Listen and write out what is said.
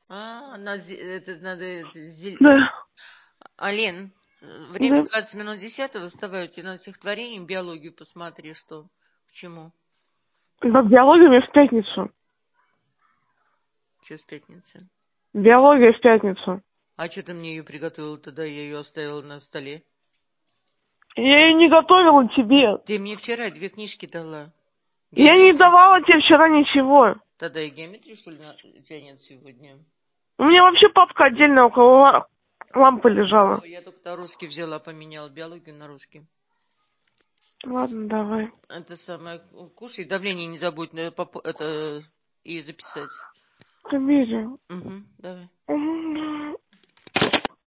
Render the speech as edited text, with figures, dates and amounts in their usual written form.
Это надо... Да. Ален, время Да. 20 минут 10-го, вставайте на стихотворение, биологию посмотри, что, к чему. Да, биология мне в пятницу. Что с пятницы? Биология в пятницу. А что ты мне ее приготовила тогда? Я ее оставила на столе. Я ее не готовила тебе. Ты мне вчера 2 книжки дала. Я не Геометрия? давала тебе вчера ничего. Тогда и геометрию, что ли, у тебя нет сегодня? У меня вообще папка отдельно около лампы лежала. Все, я только русский взяла, поменяла биологию на русский. Ладно, давай. Это самое, кушай, давление не забудь это и записать. Комедия. Угу, давай. Угу.